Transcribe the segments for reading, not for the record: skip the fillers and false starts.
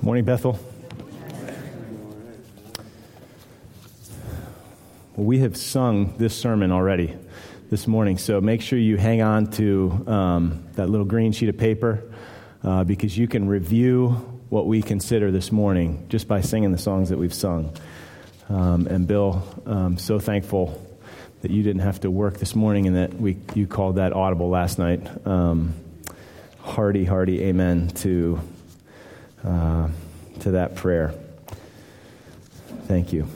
Morning, Bethel. Well, we have sung this sermon already this morning, so make sure you hang on to that little green sheet of paper because you can review what we consider this morning just by singing the songs that we've sung. And Bill, I'm so thankful that you didn't have to work this morning and that you called that audible last night. Hearty amen to that prayer. Thank you.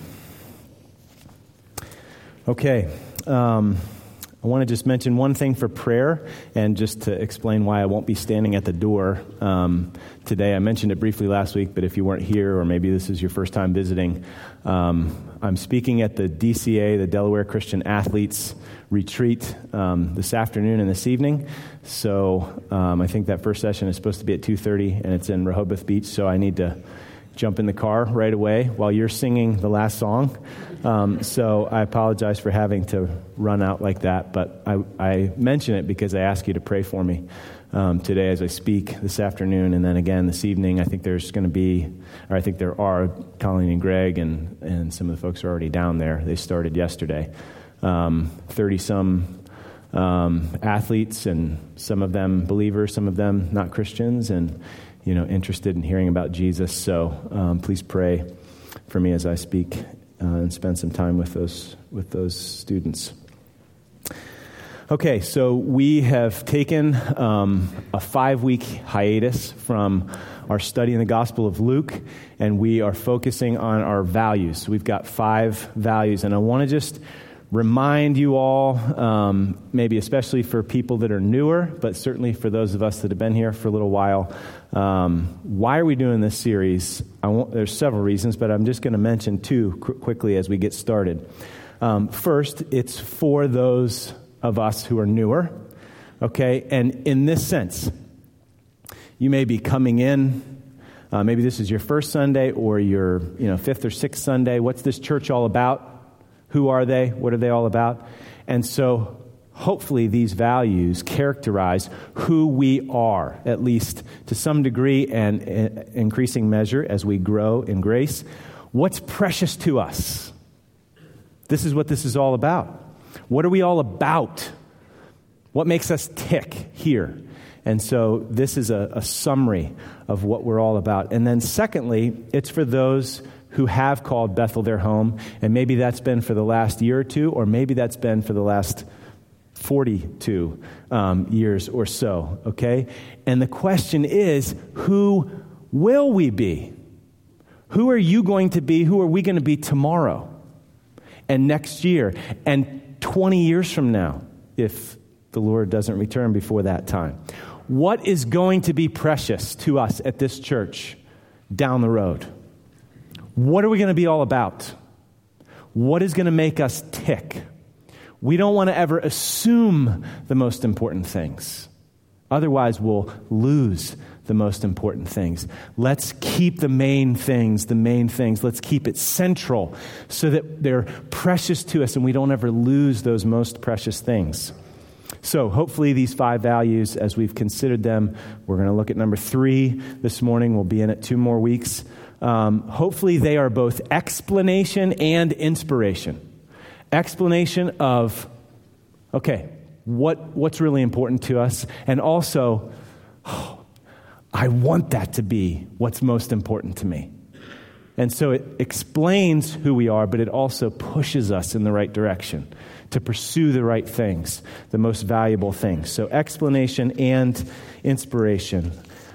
Okay, I want to just mention one thing for prayer and just to explain why I won't be standing at the door today. I mentioned it briefly last week, but if you weren't here or maybe this is your first time visiting, I'm speaking at the DCA, the Delaware Christian Athletes Retreat, this afternoon and this evening. So I think that first session is supposed to be at 2:30, and it's in Rehoboth Beach, so I need to jump in the car right away while you're singing the last song. So I apologize for having to run out like that, but I mention it because I ask you to pray for me today as I speak this afternoon, and then again this evening. I think there are Colleen and Greg and some of the folks are already down there. They started yesterday. 30-some athletes, and some of them believers, some of them not Christians, and interested in hearing about Jesus. So please pray for me as I speak and spend some time with those students. Okay, so we have taken a 5-week hiatus from our study in the Gospel of Luke, and we are focusing on our values. We've got 5 values, and I want to just remind you all, maybe especially for people that are newer, but certainly for those of us that have been here for a little while, why are we doing this series? There's several reasons, but I'm just going to mention 2 quickly as we get started. First, it's for those of us who are newer, okay? And in this sense, you may be coming in, maybe this is your first Sunday or your 5th or 6th Sunday. What's this church all about? Who are they? What are they all about? And so hopefully these values characterize who we are, at least to some degree and increasing measure as we grow in grace. What's precious to us? This is what this is all about. What are we all about? What makes us tick here? And so this is a summary of what we're all about. And then secondly, it's for those who have called Bethel their home, and maybe that's been for the last year or two, or maybe that's been for the last 42 years or so, okay? And the question is, who will we be? Who are you going to be? Who are we going to be tomorrow and next year and 20 years from now, if the Lord doesn't return before that time? What is going to be precious to us at this church down the road? What are we going to be all about? What is going to make us tick? We don't want to ever assume the most important things. Otherwise, we'll lose the most important things. Let's keep the main things. Let's keep it central so that they're precious to us and we don't ever lose those most precious things. So hopefully these 5 values, as we've considered them, we're going to look at number 3 this morning. We'll be in it 2 more weeks. Hopefully they are both explanation and inspiration. Explanation of, okay, what's really important to us, and also, I want that to be what's most important to me. And so it explains who we are, but it also pushes us in the right direction to pursue the right things, the most valuable things. So explanation and inspiration.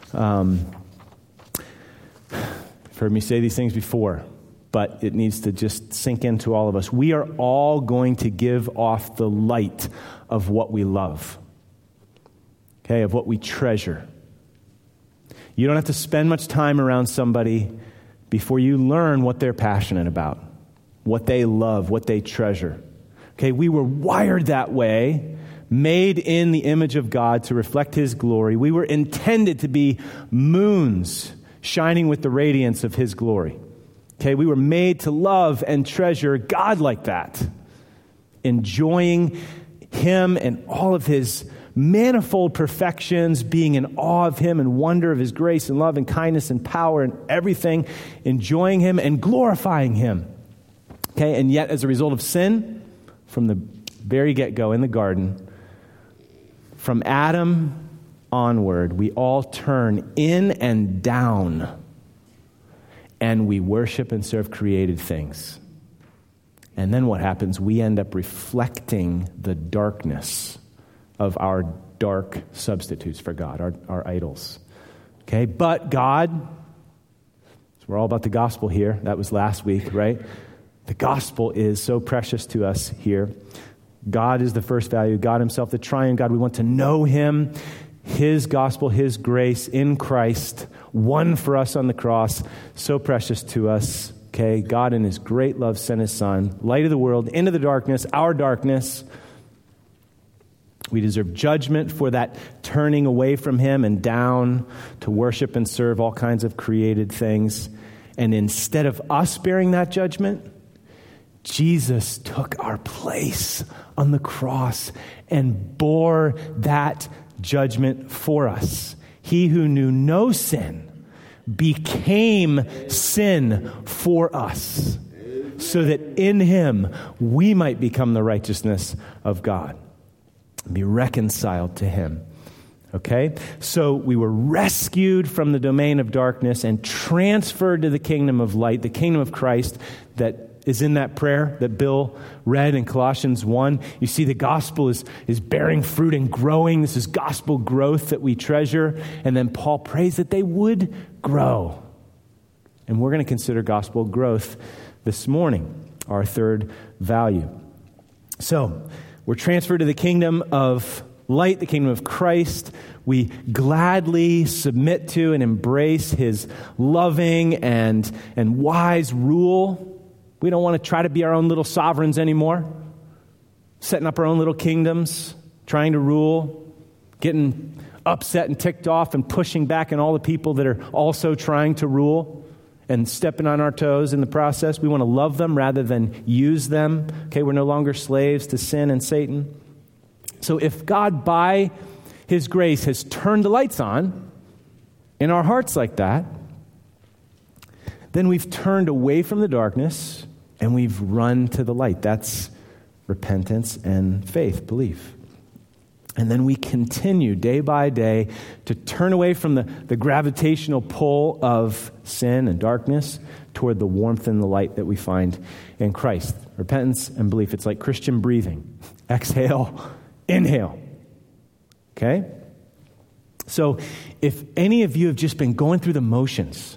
You've heard me say these things before, but it needs to just sink into all of us. We are all going to give off the light of what we love, okay, of what we treasure. You don't have to spend much time around somebody before you learn what they're passionate about, what they love, what they treasure. Okay, we were wired that way, made in the image of God to reflect His glory. We were intended to be moons shining with the radiance of His glory. Okay, we were made to love and treasure God like that, enjoying Him and all of His manifold perfections, being in awe of him and wonder of his grace and love and kindness and power and everything, enjoying him and glorifying him. Okay, and yet as a result of sin, from the very get-go in the garden, from Adam onward, we all turn in and down, and we worship and serve created things. And then what happens? We end up reflecting the darkness of our dark substitutes for God, our idols. Okay, but God, so we're all about the gospel here. That was last week, right? The gospel is so precious to us here. God is the first value. God himself, the triune God. We want to know him, his gospel, his grace in Christ, won for us on the cross, so precious to us. Okay, God in his great love sent his son, light of the world, into the darkness, our darkness. We deserve judgment for that turning away from him and down to worship and serve all kinds of created things. And instead of us bearing that judgment, Jesus took our place on the cross and bore that judgment for us. He who knew no sin became sin for us, so that in him we might become the righteousness of God and be reconciled to him. Okay? So we were rescued from the domain of darkness and transferred to the kingdom of light, the kingdom of Christ that is in that prayer that Bill read in Colossians 1. You see the gospel is bearing fruit and growing. This is gospel growth that we treasure. And then Paul prays that they would grow. And we're going to consider gospel growth this morning, our third value. So we're transferred to the kingdom of light, the kingdom of Christ. We gladly submit to and embrace his loving and wise rule. We don't want to try to be our own little sovereigns anymore, setting up our own little kingdoms, trying to rule, getting upset and ticked off and pushing back on all the people that are also trying to rule and stepping on our toes in the process. We want to love them rather than use them. Okay, we're no longer slaves to sin and Satan. So if God, by his grace, has turned the lights on in our hearts like that, then we've turned away from the darkness and we've run to the light. That's repentance and faith, belief. And then we continue day by day to turn away from the gravitational pull of sin and darkness toward the warmth and the light that we find in Christ. Repentance and belief. It's like Christian breathing. Exhale, inhale. Okay? So if any of you have just been going through the motions,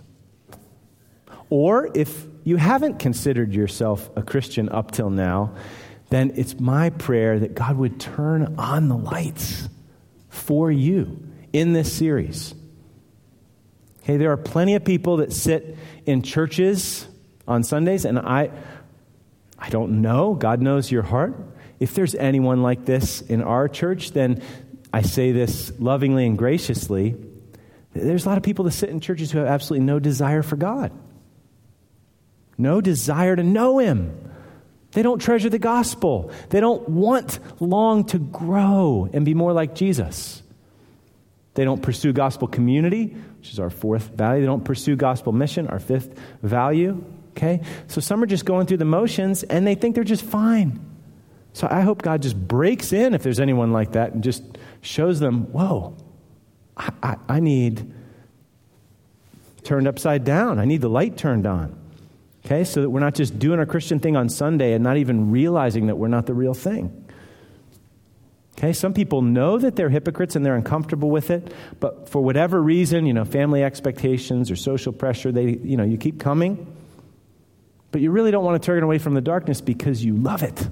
or if you haven't considered yourself a Christian up till now, then it's my prayer that God would turn on the lights for you in this series. Okay, there are plenty of people that sit in churches on Sundays, and I don't know, God knows your heart. If there's anyone like this in our church, then I say this lovingly and graciously. There's a lot of people that sit in churches who have absolutely no desire for God. No desire to know him. They don't treasure the gospel. They don't long to grow and be more like Jesus. They don't pursue gospel community, which is our fourth value. They don't pursue gospel mission, our fifth value. Okay? So some are just going through the motions and they think they're just fine. So I hope God just breaks in if there's anyone like that and just shows them, whoa, I need turned upside down. I need the light turned on. Okay, so that we're not just doing our Christian thing on Sunday and not even realizing that we're not the real thing. Okay, some people know that they're hypocrites and they're uncomfortable with it, but for whatever reason, family expectations or social pressure, you keep coming, but you really don't want to turn away from the darkness because you love it.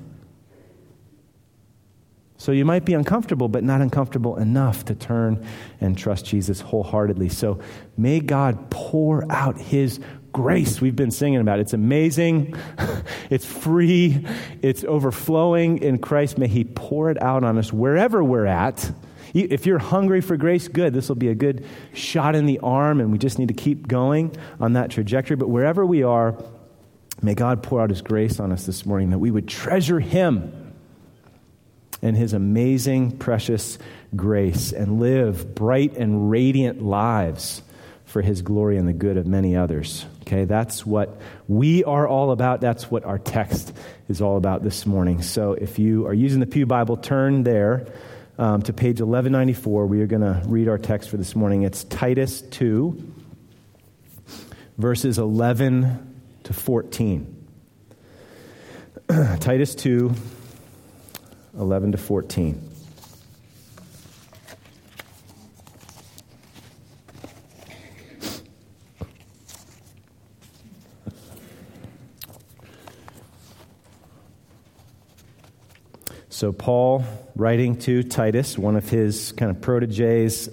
So you might be uncomfortable, but not uncomfortable enough to turn and trust Jesus wholeheartedly. So may God pour out his grace. We've been singing about it. It's amazing. It's free. It's overflowing in Christ. May he pour it out on us wherever we're at. If you're hungry for grace, good. This will be a good shot in the arm, and we just need to keep going on that trajectory. But wherever we are, may God pour out his grace on us this morning, that we would treasure him and his amazing, precious grace and live bright and radiant lives for his glory and the good of many others. Okay, that's what we are all about. That's what our text is all about this morning. So if you are using the Pew Bible, turn there to page 1194. We are going to read our text for this morning. It's Titus 2, verses 11 to 14. Titus 2, 11 to 14. So Paul, writing to Titus, one of his kind of proteges,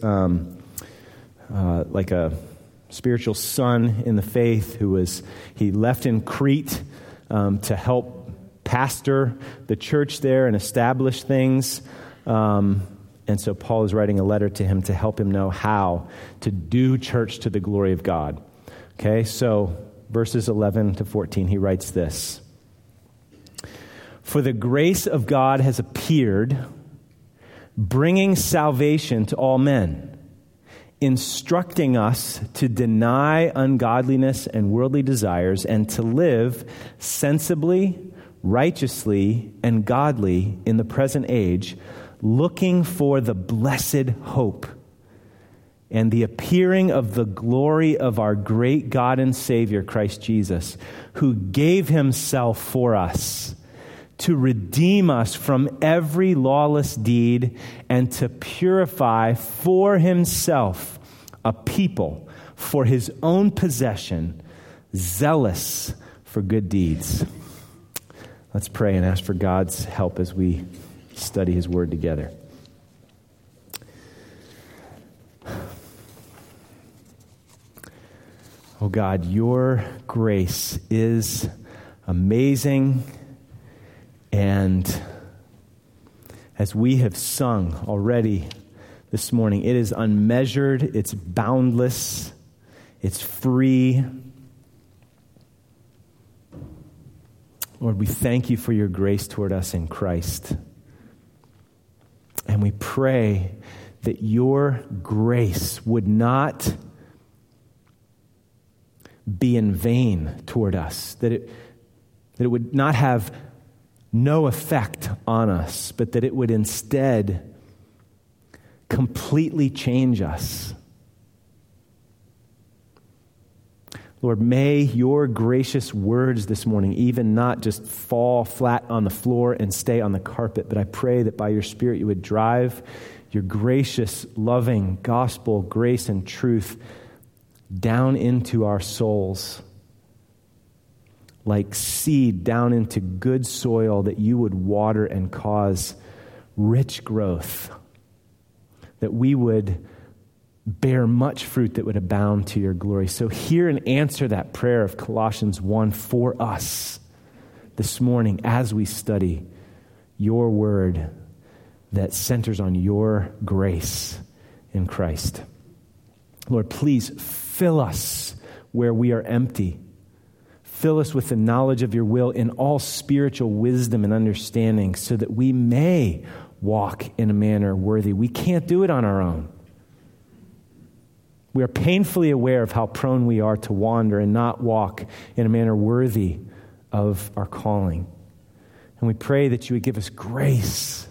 like a spiritual son in the faith, he left in Crete to help pastor the church there and establish things. And so Paul is writing a letter to him to help him know how to do church to the glory of God. Okay, so verses 11 to 14, he writes this. For the grace of God has appeared, bringing salvation to all men, instructing us to deny ungodliness and worldly desires and to live sensibly, righteously, and godly in the present age, looking for the blessed hope and the appearing of the glory of our great God and Savior, Christ Jesus, who gave himself for us to redeem us from every lawless deed and to purify for himself a people for his own possession, zealous for good deeds. Let's pray and ask for God's help as we study his word together. Oh God, your grace is amazing. And as we have sung already this morning, it is unmeasured, it's boundless, it's free. Lord, we thank you for your grace toward us in Christ. And we pray that your grace would not be in vain toward us, that it would not have no effect on us, but that it would instead completely change us. Lord, may your gracious words this morning even not just fall flat on the floor and stay on the carpet, but I pray that by your Spirit you would drive your gracious, loving gospel, grace, and truth down into our souls like seed down into good soil, that you would water and cause rich growth, that we would bear much fruit that would abound to your glory. So hear and answer that prayer of Colossians 1 for us this morning as we study your word that centers on your grace in Christ. Lord, please fill us where we are empty. Fill us with the knowledge of your will in all spiritual wisdom and understanding so that we may walk in a manner worthy. We can't do it on our own. We are painfully aware of how prone we are to wander and not walk in a manner worthy of our calling. And we pray that you would give us grace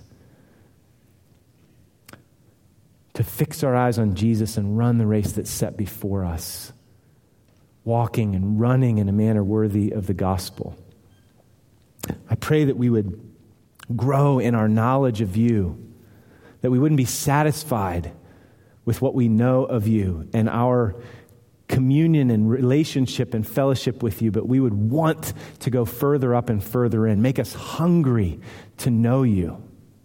to fix our eyes on Jesus and run the race that's set before us, walking and running in a manner worthy of the gospel. I pray that we would grow in our knowledge of you, that we wouldn't be satisfied with what we know of you and our communion and relationship and fellowship with you, but we would want to go further up and further in. Make us hungry to know you.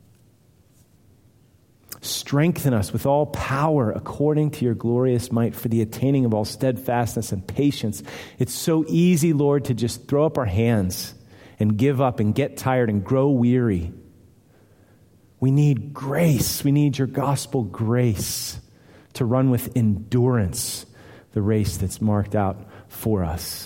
Strengthen us with all power according to your glorious might for the attaining of all steadfastness and patience. It's so easy, Lord, to just throw up our hands and give up and get tired and grow weary. We need grace. We need your gospel grace to run with endurance the race that's marked out for us.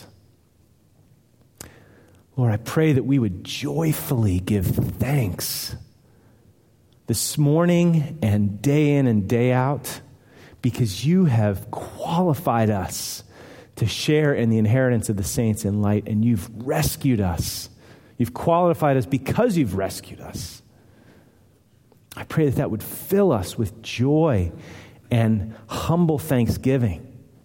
Lord, I pray that we would joyfully give thanks this morning and day in and day out, because you have qualified us to share in the inheritance of the saints in light, and you've rescued us. You've qualified us because you've rescued us. I pray that that would fill us with joy and humble thanksgiving.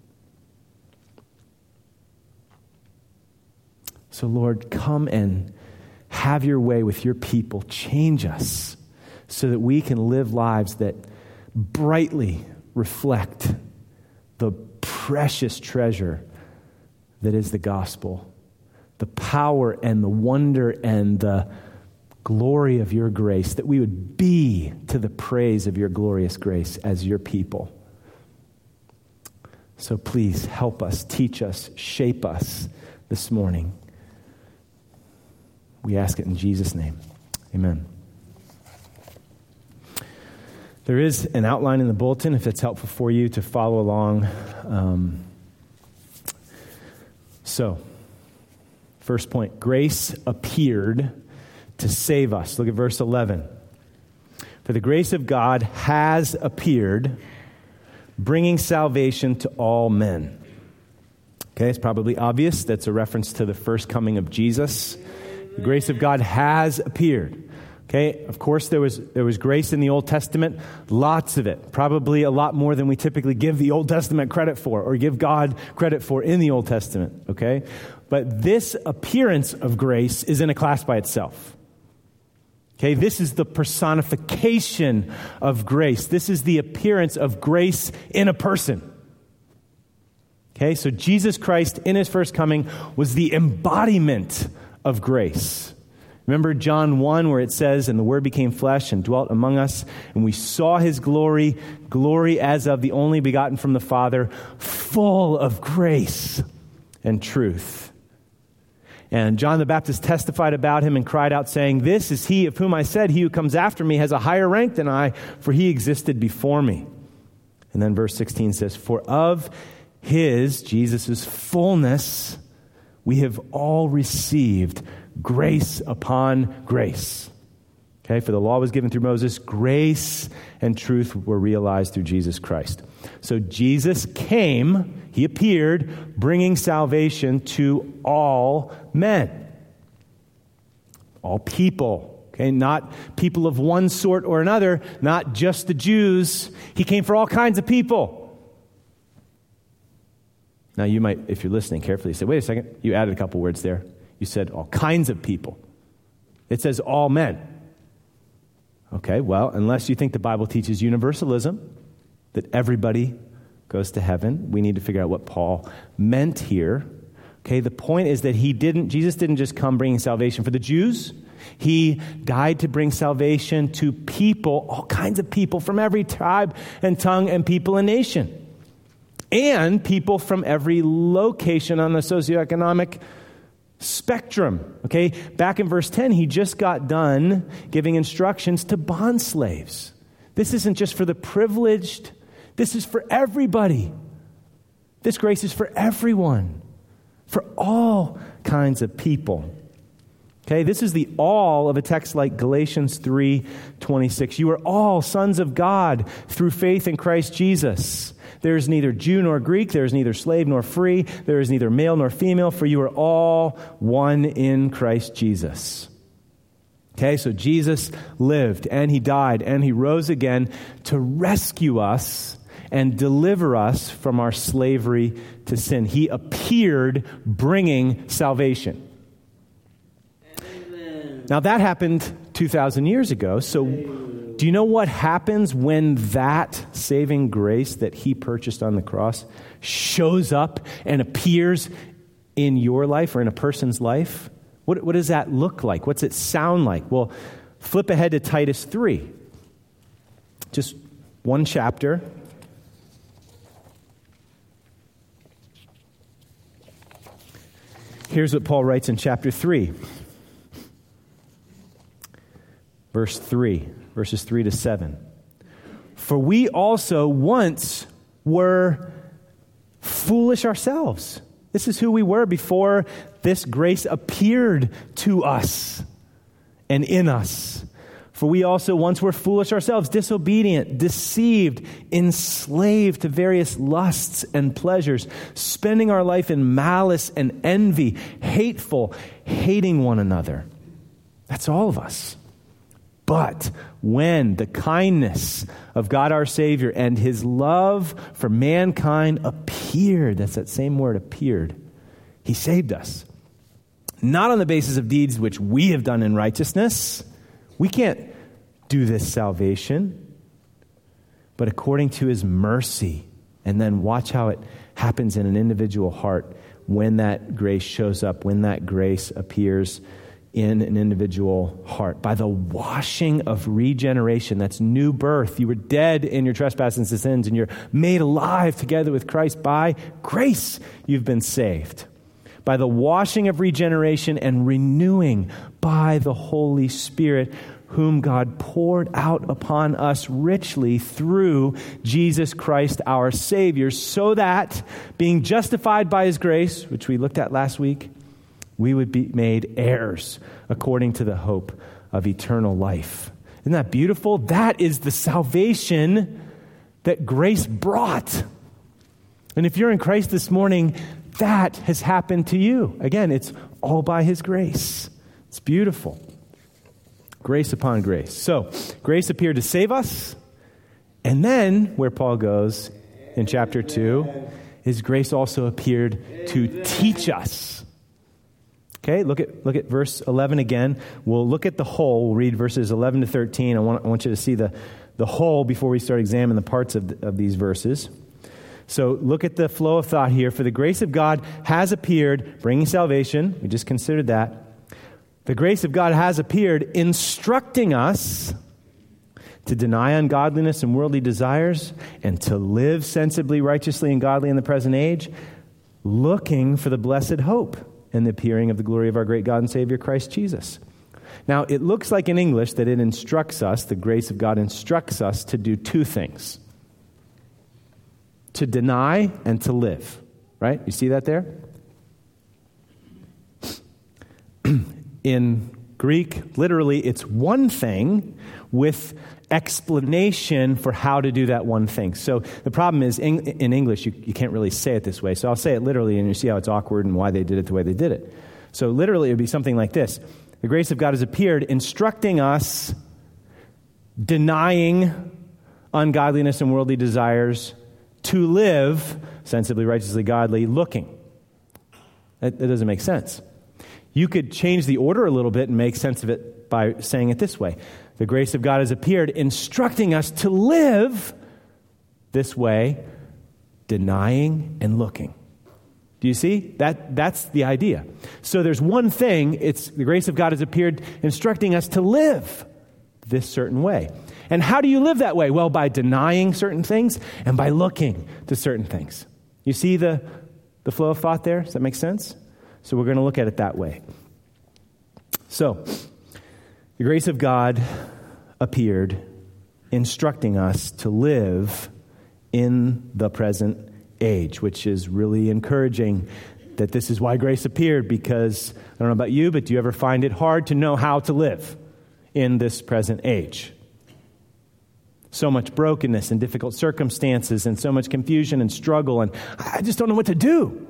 So, Lord, come and have your way with your people. Change us so that we can live lives that brightly reflect the precious treasure that is the gospel, the power and the wonder and the glory of your grace, that we would be to the praise of your glorious grace as your people. So please help us, teach us, shape us this morning. We ask it in Jesus' name. Amen. There is an outline in the bulletin if it's helpful for you to follow along. So, first point, grace appeared to save us. Look at verse 11. For the grace of God has appeared, bringing salvation to all men. Okay, it's probably obvious. That's a reference to the first coming of Jesus. The grace of God has appeared. Okay, of course there was grace in the Old Testament, lots of it, probably a lot more than we typically give the Old Testament credit for or give God credit for in the Old Testament, okay? But this appearance of grace is in a class by itself. Okay, this is the personification of grace. This is the appearance of grace in a person. Okay, so Jesus Christ in his first coming was the embodiment of grace. Remember John 1 where it says, and the Word became flesh and dwelt among us, and we saw his glory, glory as of the only begotten from the Father, full of grace and truth. And John the Baptist testified about him and cried out saying, this is he of whom I said, he who comes after me has a higher rank than I, for he existed before me. And then verse 16 says, for of his, Jesus' fullness, we have all received grace upon grace. Okay, for the law was given through Moses, grace and truth were realized through Jesus Christ. So Jesus came, he appeared, bringing salvation to all men. All people. Okay, not people of one sort or another, not just the Jews. He came for all kinds of people. Now you might, if you're listening carefully, say, wait a second, you added a couple words there. You said all kinds of people. It says all men. Okay, well, unless you think the Bible teaches universalism, that everybody goes to heaven, we need to figure out what Paul meant here. Okay, the point is that Jesus didn't just come bringing salvation for the Jews. He died to bring salvation to people, all kinds of people from every tribe and tongue and people and nation. And people from every location on the socioeconomic spectrum. Okay, back in verse 10, he just got done giving instructions to bond slaves. This isn't just for the privileged. This is for everybody. This grace is for everyone, for all kinds of people. Okay, this is the all of a text like Galatians 3:26. You are all sons of God through faith in Christ Jesus. There is neither Jew nor Greek, there is neither slave nor free, there is neither male nor female, for you are all one in Christ Jesus. Okay, so Jesus lived and he died and he rose again to rescue us and deliver us from our slavery to sin. He appeared bringing salvation. Amen. Now that happened 2,000 years ago, so do you know what happens when that saving grace that he purchased on the cross shows up and appears in your life or in a person's life? What does that look like? What's it sound like? Well, flip ahead to Titus 3. Just one chapter. Here's what Paul writes in chapter 3. Verse 3. Verses 3 to 7. For we also once were foolish ourselves. This is who we were before this grace appeared to us and in us. For we also once were foolish ourselves, disobedient, deceived, enslaved to various lusts and pleasures, spending our life in malice and envy, hateful, hating one another. That's all of us. But when the kindness of God our Savior and his love for mankind appeared, that's that same word, appeared, he saved us. Not on the basis of deeds which we have done in righteousness. We can't do this salvation, but according to his mercy. And then watch how it happens in an individual heart when that grace shows up, when that grace appears in an individual heart. By the washing of regeneration, that's new birth. You were dead in your trespasses and sins, and you're made alive together with Christ. By grace, you've been saved. By the washing of regeneration and renewing by the Holy Spirit, whom God poured out upon us richly through Jesus Christ our Savior, so that, being justified by his grace, which we looked at last week, we would be made heirs according to the hope of eternal life. Isn't that beautiful? That is the salvation that grace brought. And if you're in Christ this morning, that has happened to you. Again, it's all by his grace. It's beautiful. Grace upon grace. So, grace appeared to save us. And then, where Paul goes in chapter 2, his grace also appeared to teach us. Okay, look at verse 11 again. We'll look at the whole. We'll read verses 11 to 13. I want you to see the whole before we start examining the parts of these verses. So look at the flow of thought here. For the grace of God has appeared, bringing salvation. We just considered that. The grace of God has appeared, instructing us to deny ungodliness and worldly desires and to live sensibly, righteously, and godly in the present age, looking for the blessed hope and the appearing of the glory of our great God and Savior, Christ Jesus. Now, it looks like in English that it instructs us, the grace of God instructs us to do two things. To deny and to live. Right? You see that there? In Greek, literally, it's one thing with explanation for how to do that one thing. So the problem is, in English, you can't really say it this way. So I'll say it literally, and you see how it's awkward and why they did it the way they did it. So literally, it would be something like this. The grace of God has appeared, instructing us, denying ungodliness and worldly desires, to live sensibly, righteously, godly, looking. That doesn't make sense. You could change the order a little bit and make sense of it by saying it this way. The grace of God has appeared, instructing us to live this way, denying and looking. Do you see? That's the idea. So there's one thing, it's the grace of God has appeared, instructing us to live this certain way. And how do you live that way? Well, by denying certain things and by looking to certain things. You see the flow of thought there? Does that make sense? So we're going to look at it that way. So, the grace of God appeared, instructing us to live in the present age, which is really encouraging that this is why grace appeared, because, I don't know about you, but do you ever find it hard to know how to live in this present age? So much brokenness and difficult circumstances and so much confusion and struggle, and I just don't know what to do.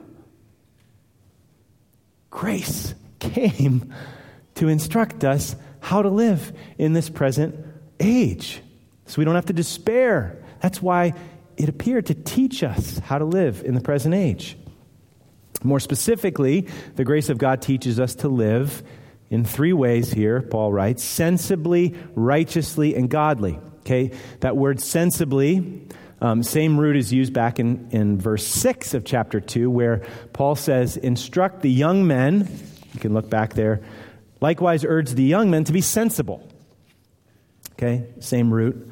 Grace came to instruct us how to live in this present age. So we don't have to despair. That's why it appeared to teach us how to live in the present age. More specifically, the grace of God teaches us to live in three ways here, Paul writes, sensibly, righteously, and godly. Okay, that word sensibly, same root is used back in verse 6 of chapter 2, where Paul says, instruct the young men, you can look back there, likewise urge the young men to be sensible. Okay, same root.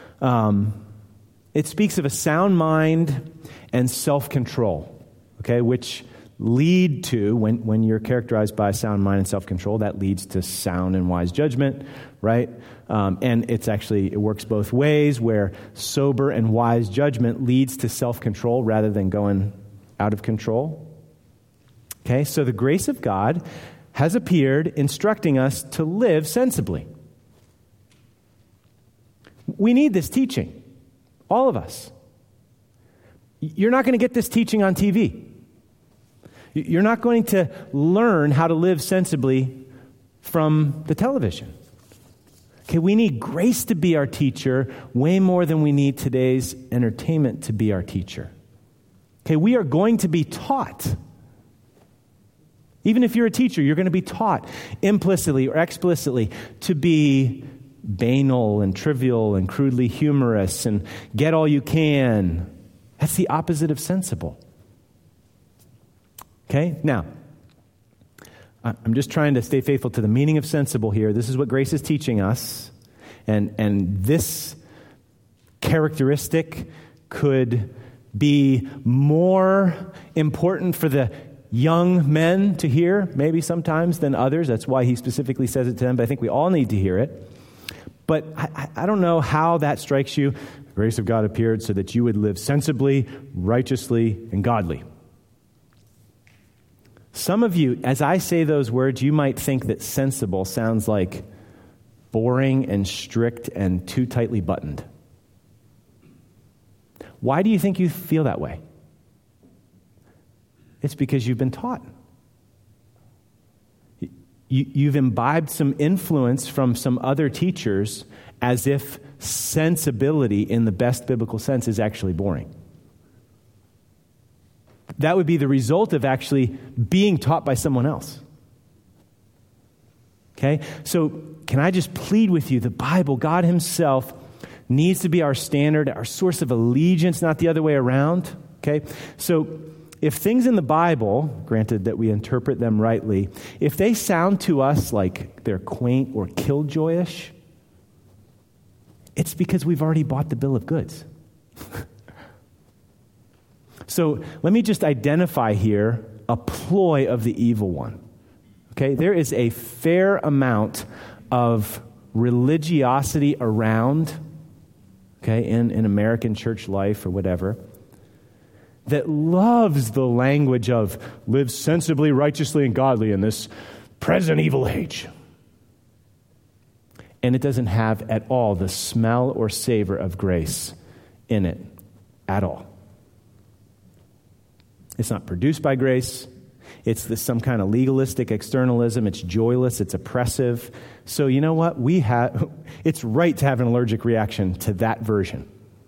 It speaks of a sound mind and self-control, okay, which lead to, when you're characterized by a sound mind and self-control, that leads to sound and wise judgment, right? And it works both ways, where sober and wise judgment leads to self-control rather than going out of control. Okay, so the grace of God has appeared, instructing us to live sensibly. We need this teaching. All of us. You're not going to get this teaching on TV. You're not going to learn how to live sensibly from the television. Okay, we need grace to be our teacher way more than we need today's entertainment to be our teacher. Okay, we are going to be taught. Even if you're a teacher, you're going to be taught implicitly or explicitly to be banal and trivial and crudely humorous and get all you can. That's the opposite of sensible. Okay, now, I'm just trying to stay faithful to the meaning of sensible here. This is what grace is teaching us. And this characteristic could be more important for the young men to hear, maybe sometimes, than others. That's why he specifically says it to them, but I think we all need to hear it. But I don't know how that strikes you. The grace of God appeared so that you would live sensibly, righteously, and godly. Some of you, as I say those words, you might think that sensible sounds like boring and strict and too tightly buttoned. Why do you think you feel that way? It's because you've been taught. You've imbibed some influence from some other teachers as if sensibility in the best biblical sense is actually boring. That would be the result of actually being taught by someone else. Okay? So can I just plead with you, the Bible, God himself needs to be our standard, our source of allegiance, not the other way around. Okay? So if things in the Bible, granted that we interpret them rightly, if they sound to us like they're quaint or killjoyish, it's because we've already bought the bill of goods. So let me just identify here a ploy of the evil one. Okay, there is a fair amount of religiosity around, okay, in American church life or whatever, that loves the language of live sensibly, righteously, and godly in this present evil age. And it doesn't have at all the smell or savor of grace in it at all. It's not produced by grace. It's some kind of legalistic externalism. It's joyless. It's oppressive. So you know what? It's right to have an allergic reaction to that version.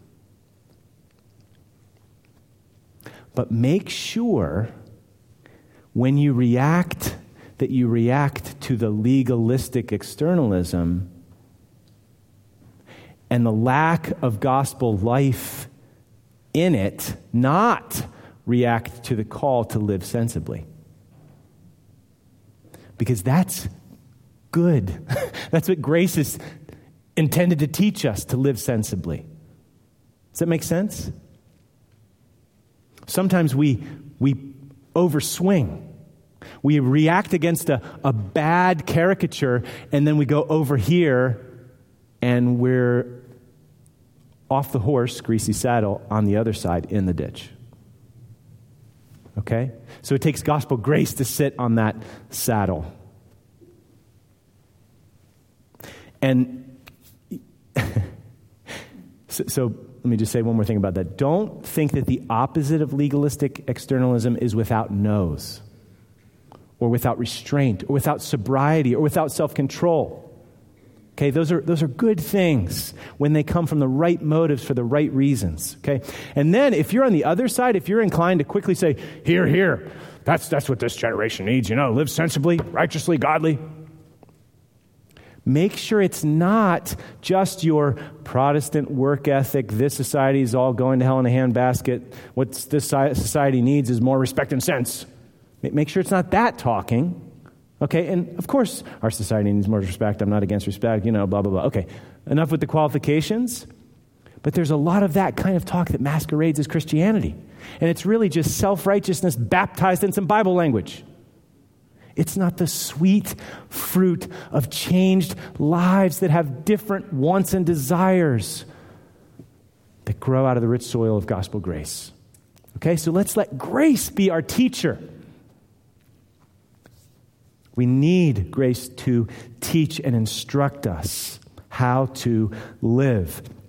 But make sure when you react that you react to the legalistic externalism and the lack of gospel life in it, not react to the call to live sensibly. Because that's good. That's what grace is intended to teach us, to live sensibly. Does that make sense? Sometimes we overswing. We react against a bad caricature, and then we go over here, and we're off the horse, greasy saddle, on the other side in the ditch. Okay? So it takes gospel grace to sit on that saddle. And so let me just say one more thing about that. Don't think that the opposite of legalistic externalism is without nose, or without restraint, or without sobriety, or without self-control. Okay, those are good things when they come from the right motives for the right reasons. Okay, and then if you're on the other side, if you're inclined to quickly say, "Here, that's what this generation needs," live sensibly, righteously, godly. Make sure it's not just your Protestant work ethic. This society is all going to hell in a handbasket. What this society needs is more respect and sense. Make sure it's not that talking. Okay, and of course, our society needs more respect. I'm not against respect, blah, blah, blah. Okay, enough with the qualifications. But there's a lot of that kind of talk that masquerades as Christianity. And it's really just self-righteousness baptized in some Bible language. It's not the sweet fruit of changed lives that have different wants and desires that grow out of the rich soil of gospel grace. Okay, so let's let grace be our teacher. We need grace to teach and instruct us how to live.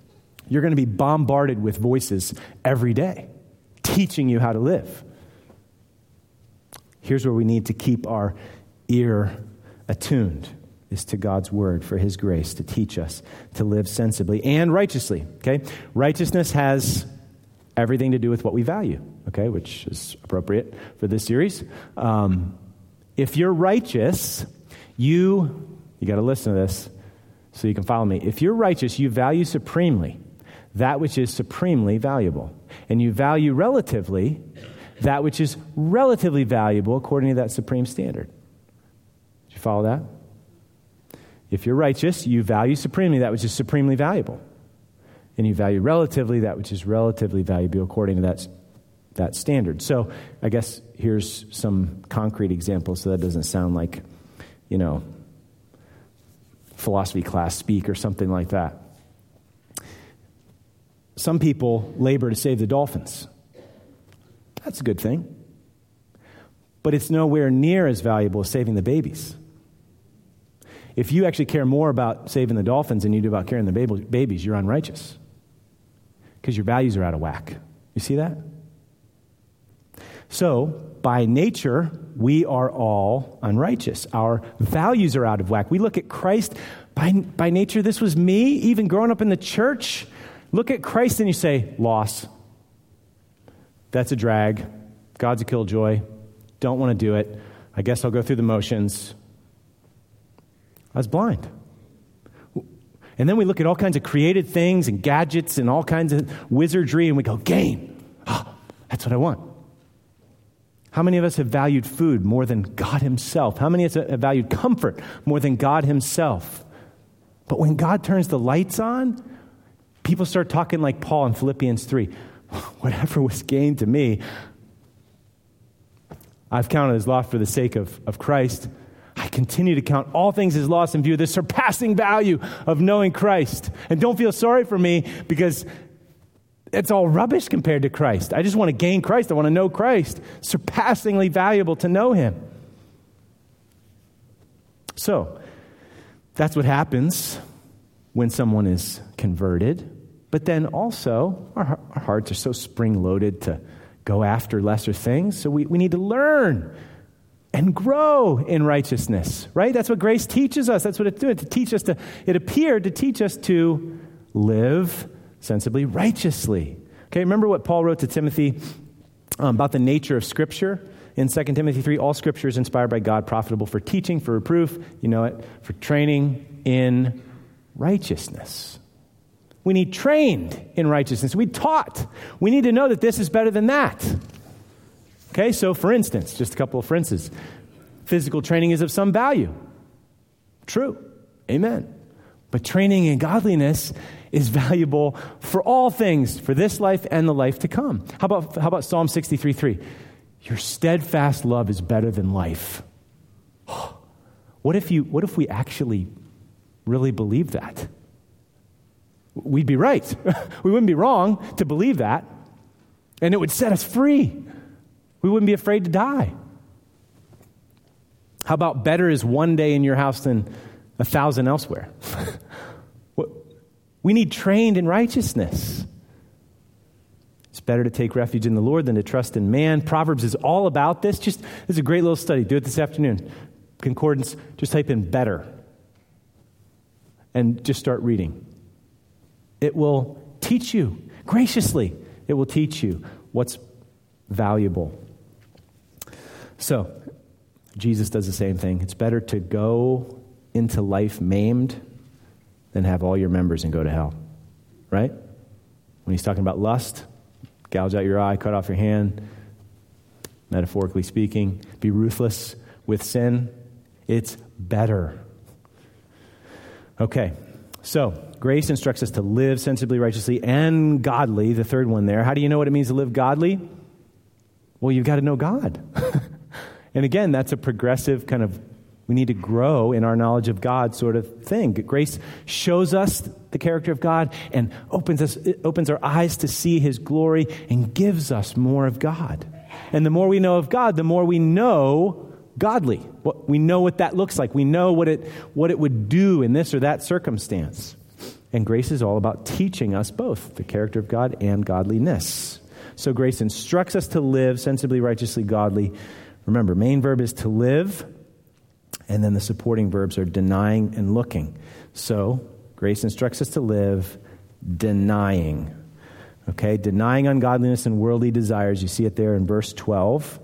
You're going to be bombarded with voices every day, teaching you how to live. Here's where we need to keep our ear attuned, is to God's word for his grace to teach us to live sensibly and righteously, okay? Righteousness has everything to do with what we value, okay, which is appropriate for this series. If you're righteous, you got to listen to this so you can follow me. If you're righteous, you value supremely that which is supremely valuable, and you value relatively that which is relatively valuable according to that supreme standard. Did you follow that? If you're righteous, you value supremely that which is supremely valuable, and you value relatively that which is relatively valuable according to that standard. So I guess here's some concrete examples so that doesn't sound like, philosophy class speak or something like that. Some people labor to save the dolphins. That's a good thing. But it's nowhere near as valuable as saving the babies. If you actually care more about saving the dolphins than you do about carrying the babies, you're unrighteous. Because your values are out of whack. You see that? So, by nature, we are all unrighteous. Our values are out of whack. We look at Christ. By nature, this was me, even growing up in the church. Look at Christ and you say, loss. That's a drag. God's a killjoy. Don't want to do it. I guess I'll go through the motions. I was blind. And then we look at all kinds of created things and gadgets and all kinds of wizardry and we go, gain. Oh, that's what I want. How many of us have valued food more than God himself? How many of us have valued comfort more than God himself? But when God turns the lights on, people start talking like Paul in Philippians 3. Whatever was gain to me, I've counted as loss for the sake of Christ. I continue to count all things as loss in view of the surpassing value of knowing Christ. And don't feel sorry for me because it's all rubbish compared to Christ. I just want to gain Christ. I want to know Christ. Surpassingly valuable to know him. So, that's what happens when someone is converted. But then also, our hearts are so spring-loaded to go after lesser things. So we need to learn and grow in righteousness, right? That's what grace teaches us. That's what it's doing. It appeared to teach us to live sensibly, righteously. Okay, remember what Paul wrote to Timothy about the nature of Scripture? In 2 Timothy 3, all Scripture is inspired by God, profitable for teaching, for reproof, you know it, for training in righteousness. We need trained in righteousness. We taught. We need to know that this is better than that. Okay, so for instance, just a couple of for instances, physical training is of some value. True. Amen. But training in godliness is valuable for all things, for this life and the life to come. How about Psalm 63:3? Your steadfast love is better than life. What if we actually really believe that? We'd be right. We wouldn't be wrong to believe that. And it would set us free. We wouldn't be afraid to die. How about better is one day in your house than 1,000 elsewhere? We need trained in righteousness. It's better to take refuge in the Lord than to trust in man. Proverbs is all about this. This is a great little study. Do it this afternoon. Concordance, just type in better. And just start reading. It will teach you graciously. It will teach you what's valuable. So, Jesus does the same thing. It's better to go into life maimed than have all your members and go to hell. Right? When he's talking about lust, gouge out your eye, cut off your hand, metaphorically speaking, be ruthless with sin. It's better. Okay, so grace instructs us to live sensibly, righteously, and godly. The third one there. How do you know what it means to live godly? Well, you've got to know God. And again, that's a progressive kind of, we need to grow in our knowledge of God sort of thing. Grace shows us the character of God and opens our eyes to see his glory and gives us more of God. And the more we know of God, the more we know godly. We know what that looks like. We know what it would do in this or that circumstance. And grace is all about teaching us both the character of God and godliness. So grace instructs us to live sensibly, righteously, godly. Remember, main verb is to live, and then the supporting verbs are denying and looking. So grace instructs us to live, denying. Okay, denying ungodliness and worldly desires. You see it there in verse 12.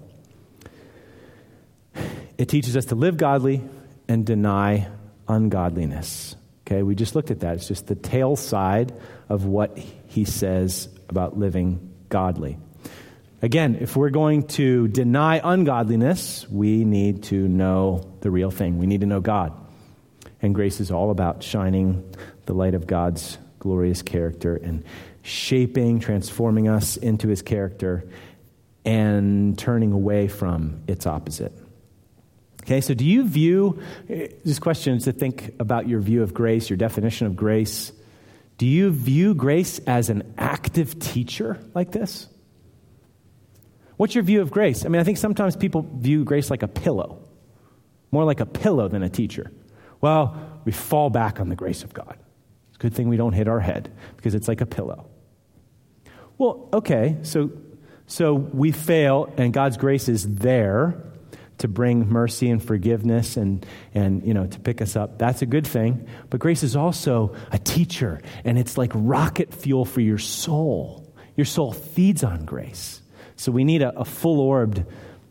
It teaches us to live godly and deny ungodliness. Okay, we just looked at that. It's just the tail side of what he says about living godly. Again, if we're going to deny ungodliness, we need to know the real thing. We need to know God. And grace is all about shining the light of God's glorious character and shaping, transforming us into his character and turning away from its opposite. Okay, so do you view, this question is to think about your view of grace, your definition of grace. Do you view grace as an active teacher like this? What's your view of grace? I mean, I think sometimes people view grace like a pillow, more like a pillow than a teacher. Well, we fall back on the grace of God. It's a good thing we don't hit our head because it's like a pillow. Well, okay, so we fail and God's grace is there to bring mercy and forgiveness and to pick us up. That's a good thing. But grace is also a teacher, and it's like rocket fuel for your soul. Your soul feeds on grace. So we need a full-orbed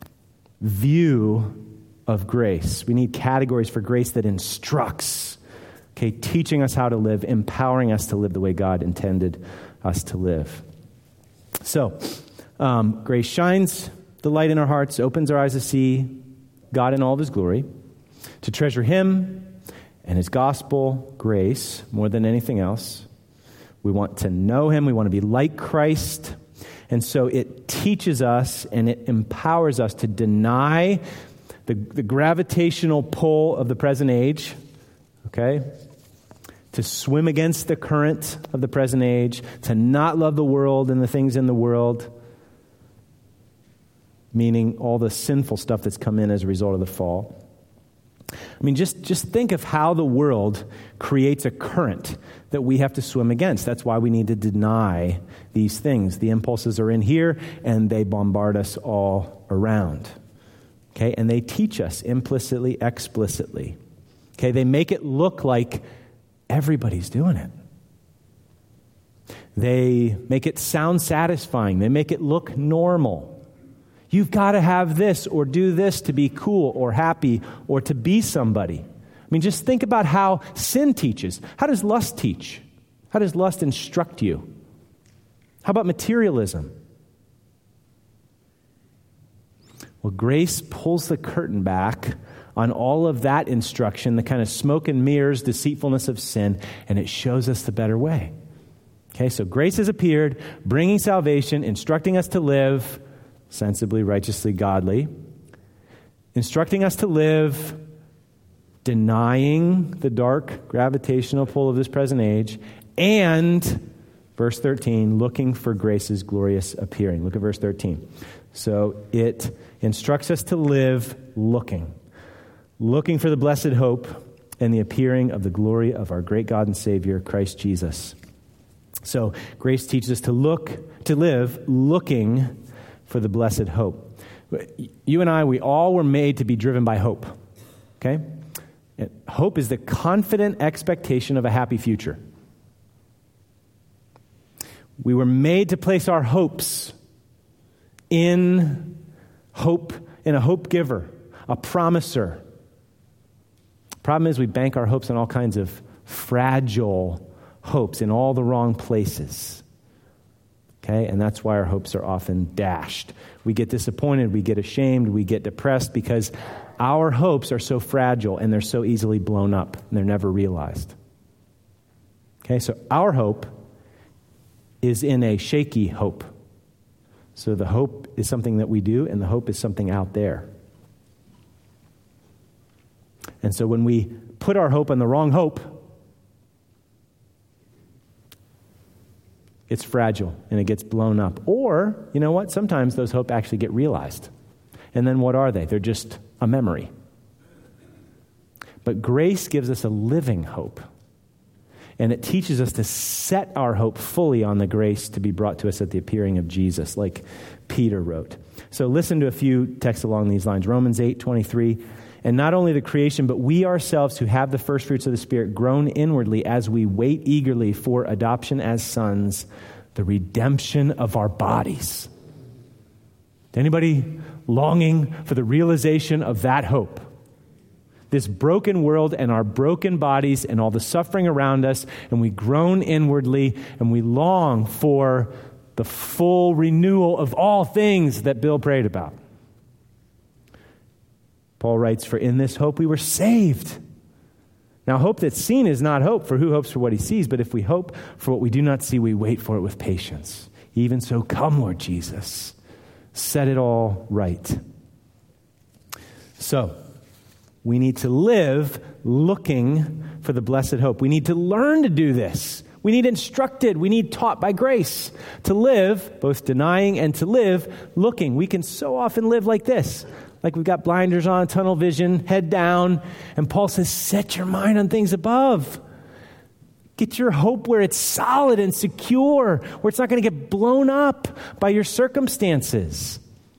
view of grace. We need categories for grace that instructs, okay, teaching us how to live, empowering us to live the way God intended us to live. So, grace shines the light in our hearts, opens our eyes to see God in all of his glory, to treasure him and his gospel grace more than anything else. We want to know him. We want to be like Christ. And so it teaches us and it empowers us to deny the gravitational pull of the present age, okay? To swim against the current of the present age, to not love the world and the things in the world, meaning all the sinful stuff that's come in as a result of the fall. I mean, just think of how the world creates a current that we have to swim against. That's why we need to deny these things. The impulses are in here, and they bombard us all around. Okay, and they teach us implicitly, explicitly. Okay, they make it look like everybody's doing it. They make it sound satisfying. They make it look normal. You've got to have this or do this to be cool or happy or to be somebody. I mean, just think about how sin teaches. How does lust teach? How does lust instruct you? How about materialism? Well, grace pulls the curtain back on all of that instruction, the kind of smoke and mirrors, deceitfulness of sin, and it shows us the better way. Okay, so grace has appeared, bringing salvation, instructing us to live sensibly, righteously, godly, instructing us to live, denying the dark gravitational pull of this present age, and, verse 13, looking for grace's glorious appearing. Look at verse 13. So it instructs us to live looking for the blessed hope and the appearing of the glory of our great God and Savior, Christ Jesus. So grace teaches us to live looking for the blessed hope. You and I, we all were made to be driven by hope. Okay? And hope is the confident expectation of a happy future. We were made to place our hopes in hope, in a hope giver, a promiser. Problem is we bank our hopes on all kinds of fragile hopes in all the wrong places. Okay, and that's why our hopes are often dashed. We get disappointed, we get ashamed, we get depressed because our hopes are so fragile and they're so easily blown up and they're never realized. Okay, so our hope is in a shaky hope. So the hope is something that we do and the hope is something out there. And so when we put our hope on the wrong hope, it's fragile and it gets blown up. Or, you know what? Sometimes those hopes actually get realized. And then what are they? They're just a memory. But grace gives us a living hope. And it teaches us to set our hope fully on the grace to be brought to us at the appearing of Jesus, like Peter wrote. So listen to a few texts along these lines. Romans 8:23. And not only the creation, but we ourselves who have the first fruits of the Spirit groan inwardly as we wait eagerly for adoption as sons, the redemption of our bodies. Anybody longing for the realization of that hope? This broken world and our broken bodies and all the suffering around us, and we groan inwardly and we long for the full renewal of all things that Bill prayed about. Paul writes, for in this hope we were saved. Now, hope that's seen is not hope, for who hopes for what he sees? But if we hope for what we do not see, we wait for it with patience. Even so, come, Lord Jesus. Set it all right. So, we need to live looking for the blessed hope. We need to learn to do this. We need instructed. We need taught by grace to live, both denying and to live looking. We can so often live like this. Like we've got blinders on, tunnel vision, head down. And Paul says, set your mind on things above. Get your hope where it's solid and secure, where it's not going to get blown up by your circumstances.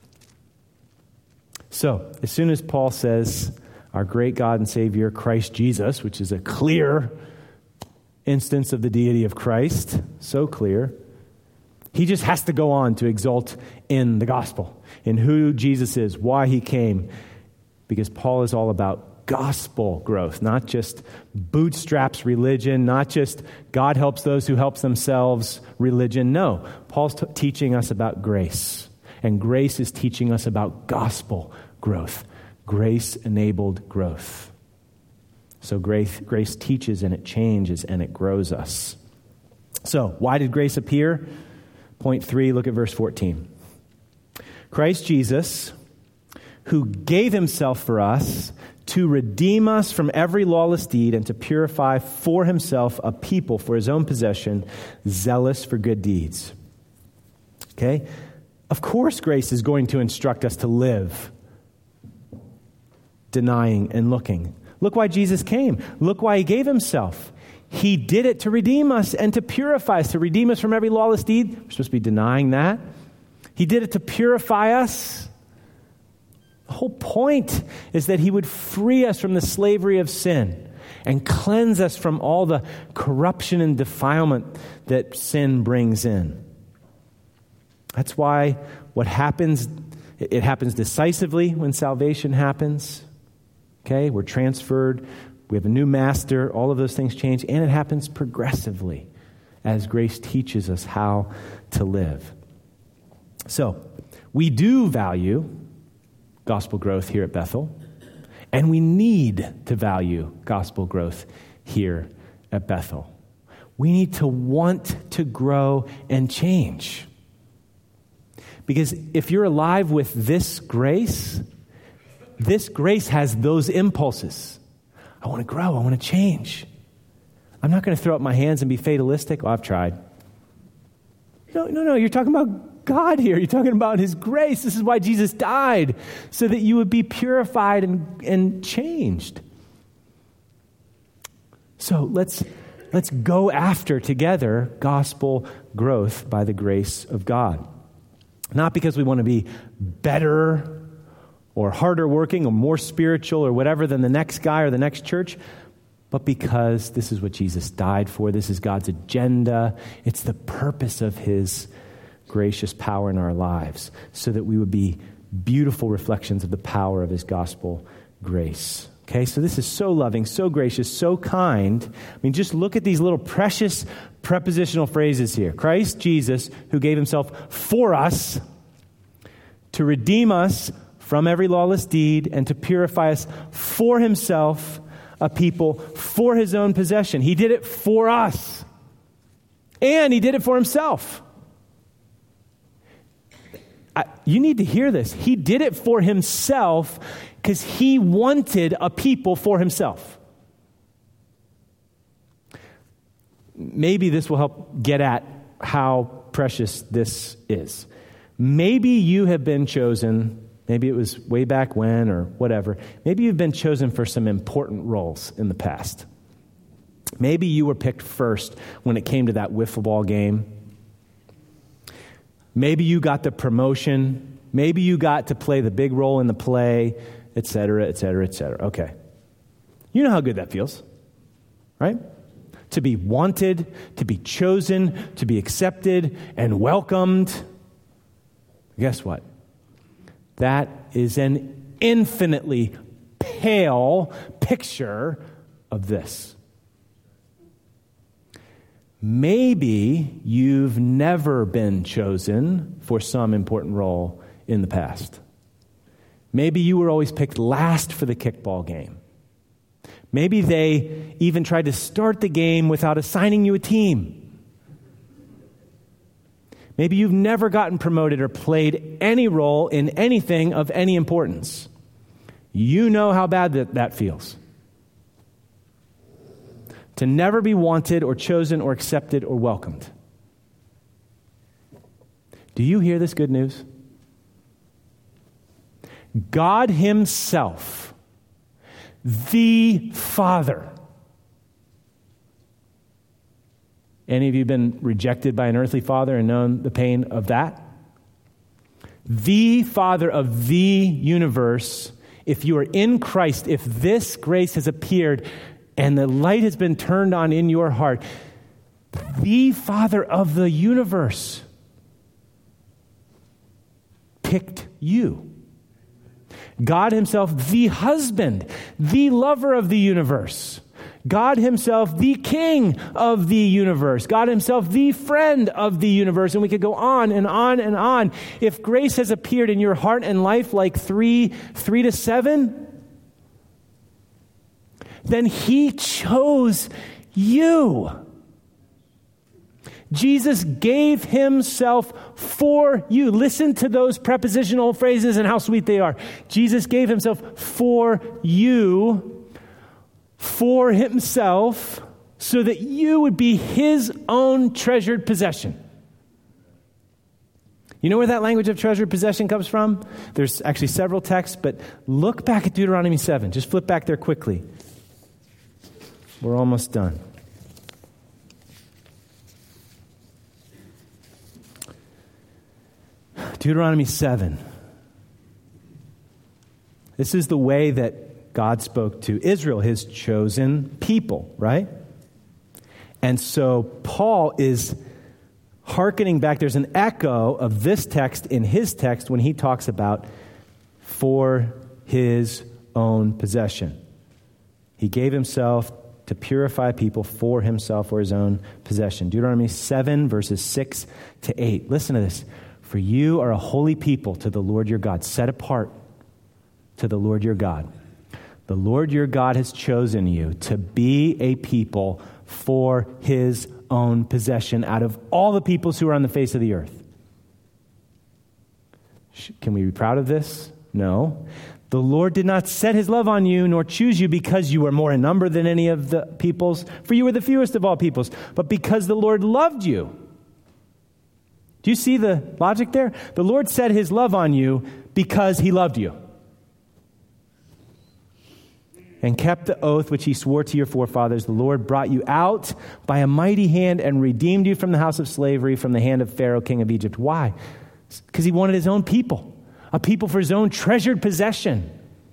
So, as soon as Paul says, our great God and Savior, Christ Jesus, which is a clear instance of the deity of Christ, so clear, he just has to go on to exalt in the gospel, in who Jesus is, why he came, because Paul is all about gospel growth, not just bootstraps religion, not just God helps those who help themselves religion. No, Paul's teaching us about grace, and grace is teaching us about gospel growth, grace-enabled growth. So grace teaches and it changes and it grows us. So why did grace appear? Point 3, look at verse 14. Christ Jesus, who gave himself for us to redeem us from every lawless deed and to purify for himself a people for his own possession, zealous for good deeds. Okay? Of course, grace is going to instruct us to live denying and looking. Look why Jesus came. Look why he gave himself. He did it to redeem us and to purify us, to redeem us from every lawless deed. We're supposed to be denying that. He did it to purify us. The whole point is that he would free us from the slavery of sin and cleanse us from all the corruption and defilement that sin brings in. That's why what happens, it happens decisively when salvation happens. Okay, we're transferred, we have a new master, all of those things change, and it happens progressively as grace teaches us how to live. So, we do value gospel growth here at Bethel, and we need to value gospel growth here at Bethel. We need to want to grow and change. Because if you're alive with this grace has those impulses. I want to grow. I want to change. I'm not going to throw up my hands and be fatalistic. Oh, I've tried. No. You're talking about God here. You're talking about his grace. This is why Jesus died, so that you would be purified and changed. So let's go after together gospel growth by the grace of God. Not because we want to be better or harder working or more spiritual or whatever than the next guy or the next church, but because this is what Jesus died for. This is God's agenda. It's the purpose of his gracious power in our lives, so that we would be beautiful reflections of the power of his gospel grace. Okay, so this is so loving, so gracious, so kind. I mean, just look at these little precious prepositional phrases here. Christ Jesus, who gave himself for us to redeem us from every lawless deed and to purify us for himself, a people for his own possession. He did it for us. And he did it for himself. You need to hear this. He did it for himself because he wanted a people for himself. Maybe this will help get at how precious this is. Maybe you have been chosen. Maybe it was way back when or whatever. Maybe you've been chosen for some important roles in the past. Maybe you were picked first when it came to that wiffle ball game. Maybe you got the promotion. Maybe you got to play the big role in the play, et cetera, et cetera, et cetera. Okay. You know how good that feels, right? To be wanted, to be chosen, to be accepted and welcomed. Guess what? That is an infinitely pale picture of this. Maybe you've never been chosen for some important role in the past. Maybe you were always picked last for the kickball game. Maybe they even tried to start the game without assigning you a team. Maybe you've never gotten promoted or played any role in anything of any importance. You know how bad that feels. To never be wanted or chosen or accepted or welcomed. Do you hear this good news? God Himself, the Father. Any of you been rejected by an earthly father and known the pain of that? The Father of the universe, if you are in Christ, if this grace has appeared and the light has been turned on in your heart, the Father of the universe picked you. God Himself, the husband, the lover of the universe. God Himself, the king of the universe. God Himself, the friend of the universe. And we could go on and on and on. If grace has appeared in your heart and life like 3 to 7, then He chose you. Jesus gave Himself for you. Listen to those prepositional phrases and how sweet they are. Jesus gave Himself for you, for Himself, so that you would be His own treasured possession. You know where that language of treasured possession comes from? There's actually several texts, but look back at Deuteronomy 7. Just flip back there quickly. We're almost done. Deuteronomy 7. This is the way that God spoke to Israel, His chosen people, right? And so Paul is hearkening back. There's an echo of this text in his text when he talks about for His own possession. He gave Himself to purify people for Himself or His own possession. Deuteronomy 7, verses 6 to 8. Listen to this. For you are a holy people to the Lord your God, set apart to the Lord your God. The Lord your God has chosen you to be a people for His own possession out of all the peoples who are on the face of the earth. Can we be proud of this? No. The Lord did not set His love on you, nor choose you because you were more in number than any of the peoples, for you were the fewest of all peoples, but because the Lord loved you. Do you see the logic there? The Lord set His love on you because He loved you. And kept the oath which He swore to your forefathers. The Lord brought you out by a mighty hand and redeemed you from the house of slavery, from the hand of Pharaoh, king of Egypt. Why? Because He wanted His own people, a people for His own treasured possession.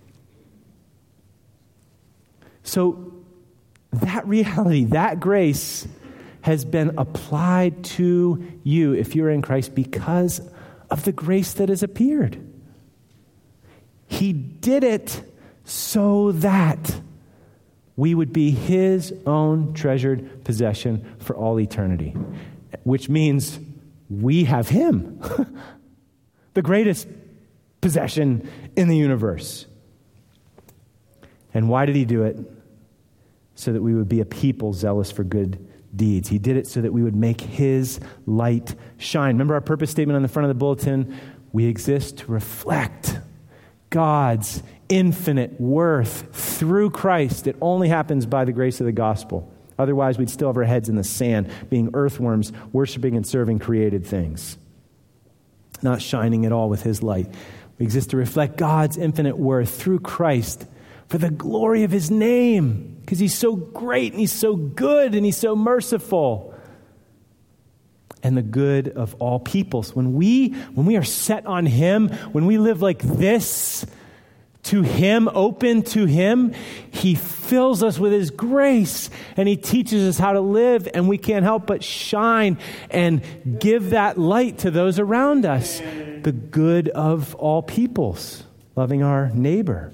So that reality, that grace has been applied to you if you're in Christ because of the grace that has appeared. He did it so that we would be His own treasured possession for all eternity, which means we have Him, the greatest possession in the universe. And why did He do it? So that we would be a people zealous for good deeds. He did it so that we would make His light shine. Remember our purpose statement on the front of the bulletin? We exist to reflect God's infinite worth through Christ. It only happens by the grace of the gospel. Otherwise, we'd still have our heads in the sand, being earthworms, worshiping and serving created things, not shining at all with His light. We exist to reflect God's infinite worth through Christ for the glory of his name, because he's so great and he's so good and he's so merciful, and the good of all peoples. When we are set on him, when we live like this, to him, open to him, he fills us with his grace and he teaches us how to live, and we can't help but shine and give that light to those around us. The good of all peoples, loving our neighbor.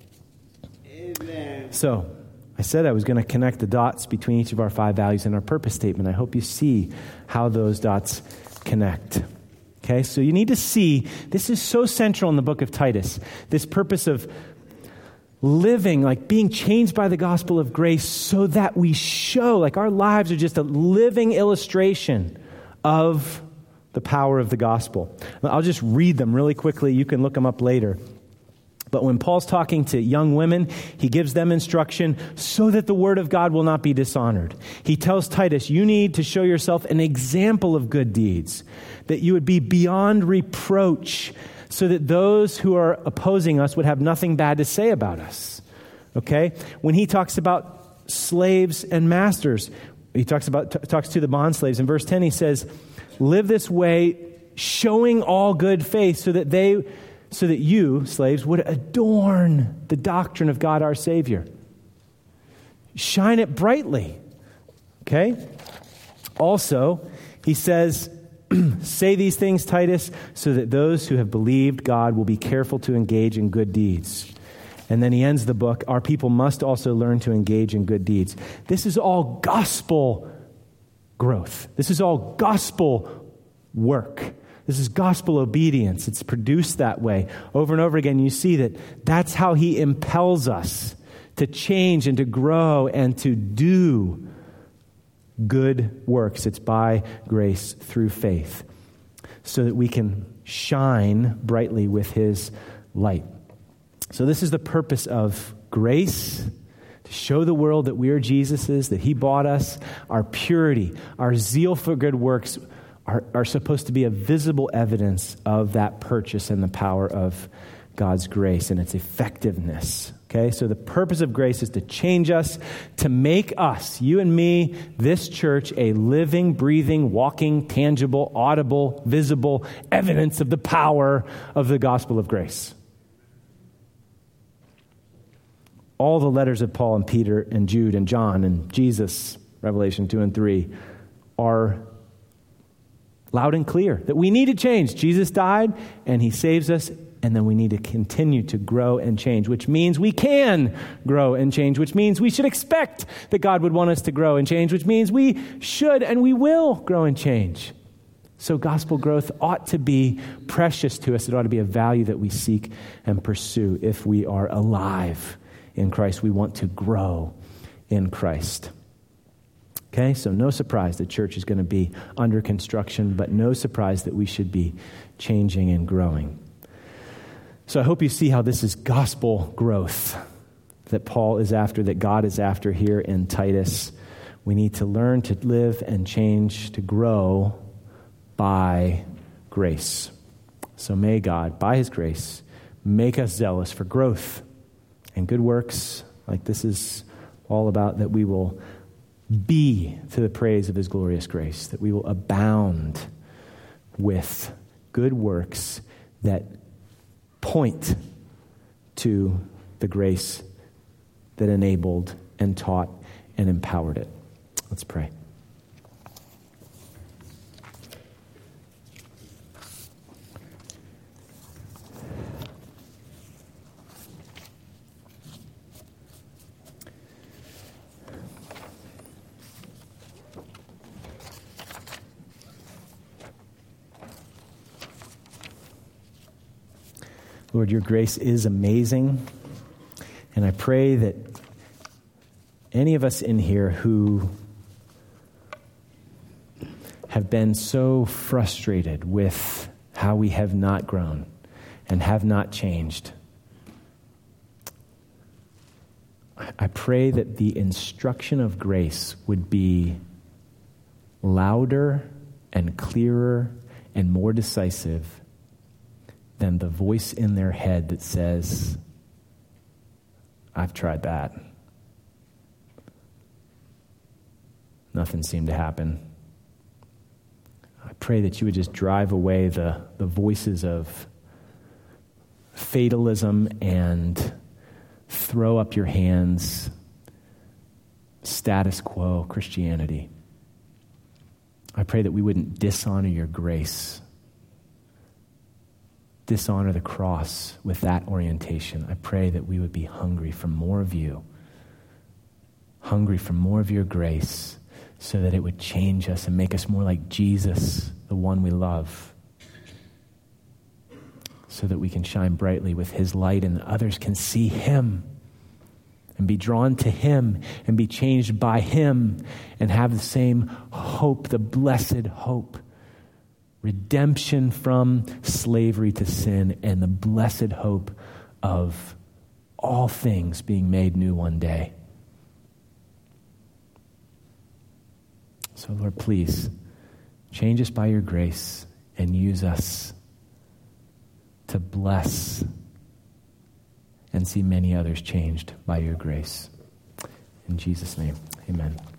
Amen. So, I said I was going to connect the dots between each of our 5 values and our purpose statement. I hope you see how those dots connect. Okay, so you need to see, this is so central in the book of Titus, this purpose of living, like being changed by the gospel of grace so that we show, like our lives are just a living illustration of the power of the gospel. I'll just read them really quickly. You can look them up later. But when Paul's talking to young women, he gives them instruction so that the word of God will not be dishonored. He tells Titus, you need to show yourself an example of good deeds, that you would be beyond reproach, so that those who are opposing us would have nothing bad to say about us. Okay? When he talks about slaves and masters, he talks to the bond slaves. In verse 10, he says, live this way, showing all good faith, so that you, slaves, would adorn the doctrine of God our Savior. Shine it brightly. Okay? Also, he says, say these things, Titus, so that those who have believed God will be careful to engage in good deeds. And then he ends the book, our people must also learn to engage in good deeds. This is all gospel growth. This is all gospel work. This is gospel obedience. It's produced that way. Over and over again, you see that's how he impels us to change and to grow and to do good works. It's by grace through faith, so that we can shine brightly with his light. So this is the purpose of grace, to show the world that we are Jesus's, that he bought us. Our purity, our zeal for good works are supposed to be a visible evidence of that purchase and the power of God's grace and its effectiveness. Okay, so the purpose of grace is to change us, to make us, you and me, this church, a living, breathing, walking, tangible, audible, visible evidence of the power of the gospel of grace. All the letters of Paul and Peter and Jude and John and Jesus, Revelation 2 and 3, are loud and clear that we need to change. Jesus died and he saves us, and then we need to continue to grow and change, which means we can grow and change, which means we should expect that God would want us to grow and change, which means we should and we will grow and change. So gospel growth ought to be precious to us. It ought to be a value that we seek and pursue. If we are alive in Christ, we want to grow in Christ. Okay, so no surprise the church is going to be under construction, but no surprise that we should be changing and growing. So I hope you see how this is gospel growth that Paul is after, that God is after here in Titus. We need to learn to live and change, to grow by grace. So may God, by his grace, make us zealous for growth and good works, like this is all about, that we will be to the praise of his glorious grace, that we will abound with good works that point to the grace that enabled and taught and empowered it. Let's pray. Lord, your grace is amazing, and I pray that any of us in here who have been so frustrated with how we have not grown and have not changed, I pray that the instruction of grace would be louder and clearer and more decisive than the voice in their head that says, I've tried that. Nothing seemed to happen. I pray that you would just drive away the voices of fatalism and throw up your hands, status quo Christianity. I pray that we wouldn't dishonor your grace, dishonor the cross with that orientation. I pray that we would be hungry for more of you, hungry for more of your grace, so that it would change us and make us more like Jesus, the one we love, so that we can shine brightly with his light and others can see him and be drawn to him and be changed by him and have the same hope, the blessed hope, redemption from slavery to sin and the blessed hope of all things being made new one day. So, Lord, please change us by your grace and use us to bless and see many others changed by your grace. In Jesus' name, amen.